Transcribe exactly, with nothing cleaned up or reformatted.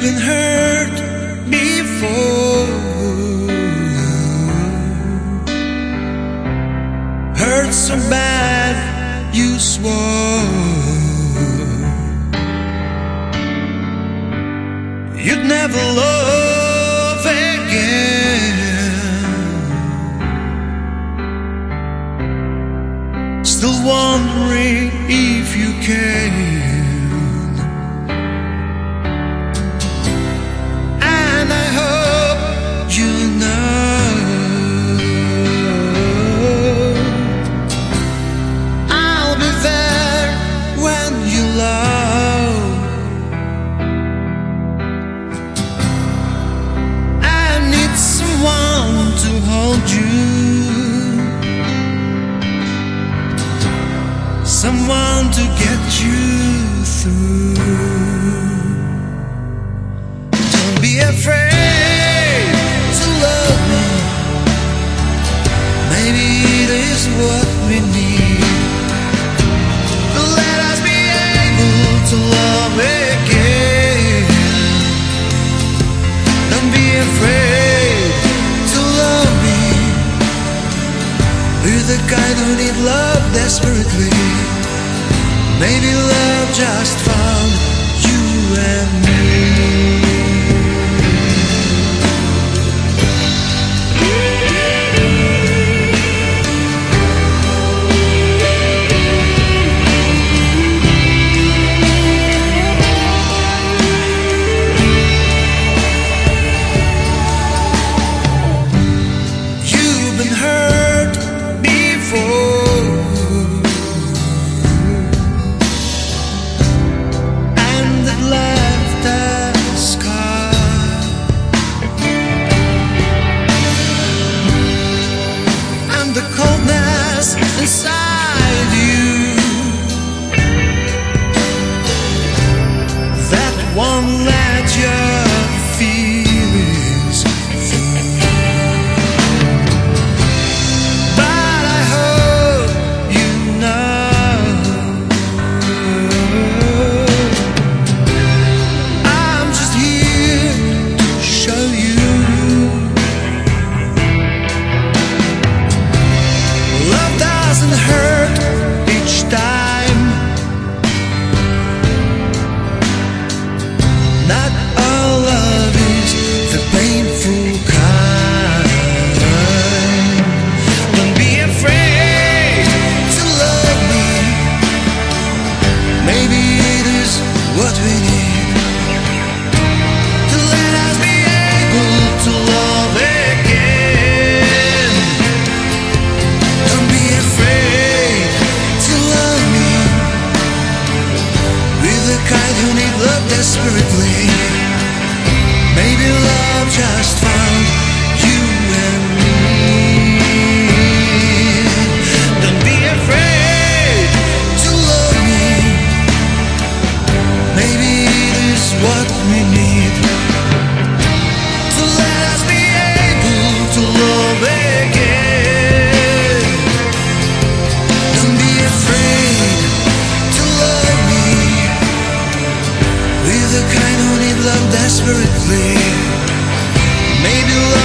been hurt before, hurt so bad you swore you'd never love again. Still wondering if you can. And I hope you know I'll be there when you love. I need someone to hold you, someone to get you through. Don't be afraid to love me. Maybe it is what we need. Let us be able to love again. Don't be afraid to love me. We're the kind who need love desperately. Maybe love just found you and me. You've been hurt before, and it left a scar. And the coldness inside you, that won't let your feelings through. But I hope you know I'm just here to show you love doesn't hurt each time. Not all love is the painful kind. Don't be afraid to love me. Maybe it is what we need. To let us be able to love again. Don't be afraid to love me. We're the kind who need love desperately. Maybe love just found you and me. Don't be afraid to love me. Maybe it is what we need. To let us be able to love again. Don't be afraid to love me. We're the kind who need love desperately. Maybe love